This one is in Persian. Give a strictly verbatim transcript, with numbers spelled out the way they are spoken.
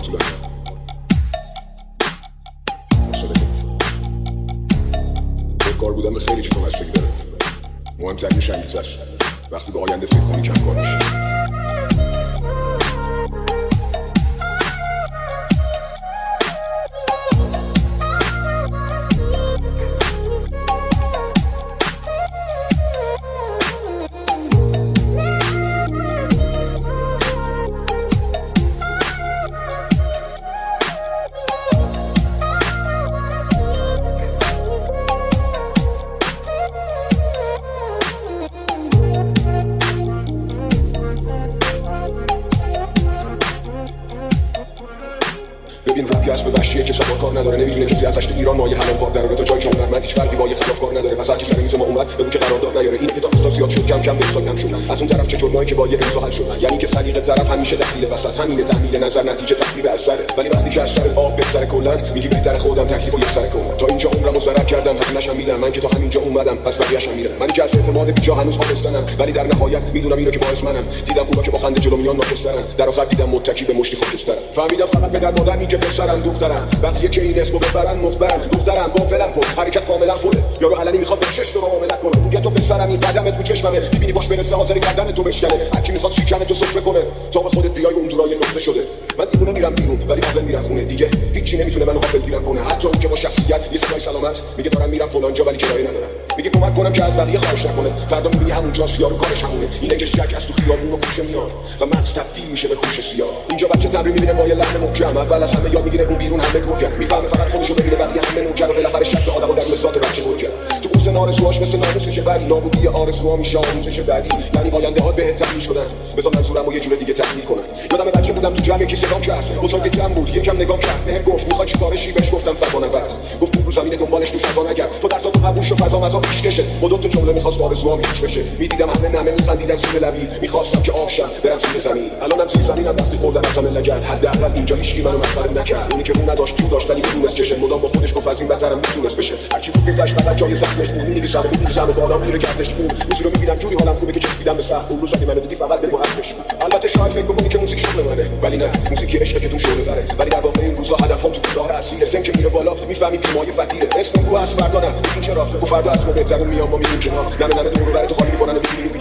طولانی. کار بودن به خیلی چیزا بستگی داره. مهمترینش انگیزه است. وقتی به آینده فکر کنی کم کار میشه. ببین رپی اسب وحشیه که سوار کار نداره، نمیتونه کسی ازش تو ایران مایه حلال وار دراره. تو جایی که هنرمند هیچ فرقی با یه خلافکار نداره. واسه کی سر میز ما اومد بگو که قرارداد نیاره. این کتاب استا زیاد شد کم کم به ساینم شد. از اون طرف چه جرمایی که با یه امضا حل شد. یعنی که طریق طرف همیشه دخیل وسط، همینه تحمیل نظر نتیجه تخریب اثر. ولی وقتی که از سر آب بگذره کلا میگی بهتره خودم تکلیفو یک سر کنم. تا اینجا عمرمو ضرر کردم، هزینه‌شم میدم. من که تا همینجا اومدم پس بقیه‌شم میرم. من که از اعتماد بیجا هنوز آبستنم، ولی در نهایت میدونم اینو که باعث منم. دیدم اونا که با خنده جلو میان ناکسترن، در آخر دیدم متکی به مشتی خاکسترن. فهمیدم فقط پدر مادر میگه پسرم دخترم، بقیه که این اسمو ببرن مفبرن. دخترم با فلم کن حرکت کاملا فوله، یارو علنی میخواد به چش تو معاملت کنه. میگه تو پسرم این قدمت رو چشممه، میبینی باش برسه حاضر گردن تو بشکنه. هر کی میخواد شیکن تو سفره کنه تا با خودت بیای اون دورای نقطه شده. من دیوونه میرم بیرون ولی عاقل میرم خونه دیگه. هیچی نمیتونه منو غافل گیرم کنه، حتی اون که با شخصیت یه صدای سلامت میگه دارم میرم فلان جا ولی کرایه ندارم. میگه کمک کنم که از بقیه خواهش نکنه. فردا میبینی همونجاست یارو کارش همونه. این لنگ شک از تو خیابون و کوچه میان و مغز تبدیل میشه به خوش سیاه. اینجا بچه تمرین میبینه با یه لحن محکم، اول از همه یاد میگیره اون بیرون همه گرگن. میفهمه فقط خودشو ببینه بقیه همه نوکر و بالاخره شک به آدمو در ذات بچه گرگن. تو اون سن آرزوهاش مثل ناموسشه ولی نابودی آرزوها میشه آموزش بعدی. یعنی آینده ها بهت تحمیل شدن، بذار منظورمو یه جور دیگه تحلیل کنم. یادم بچه بودم تو جمع یکی صدام کرد، بزرگ جمع بود یکم نگاه کرد بهم گفت میخوای چیکار شی؟ بهش گفتم فضا نورد. گفت رو زمین دنبالش تو فضا نگرد، تو درساتو قبول شو فضا مزا پیشکشه. با دو تا جمله میخواست آرزوام هیچ بشه. میدیدم همه نمه میخندیدن زیر لبی، میخواستم که آبشم برم زیر زمین. الانم زیر زمینم وقتی خوردم از همه لگد. حداقل اینجا هیچکی منو مسخره نکرد. اونی که رو نداشت تو داشت ولی میدونست چشه. مدام با خودش گفت از این بدترم میتونست بشه. هرچی بود گذشت فقط جای زخمش بود. میگیسم و میگیسم و بالا میره گردش خون. روزی رو میبینم جوری حالم خوبه که چسبیدم به سقف. اون روزا که منو دیدی فقط بگو حرفش بود. البته شاید فکر بکنی که موزیک شغل منه، ولی نه، موزیک عشقه که تو شعله وره. ولی در واقع این روزا هدفم تو راه اصیل سن که میره بالا میفهمی بیمای فتیره. اسم رو از فردا نه این چرا تو فردا از ما بهترون میام ما میریم کنار. نه نه نه دور و بر تو خالی میکنن و میگیریم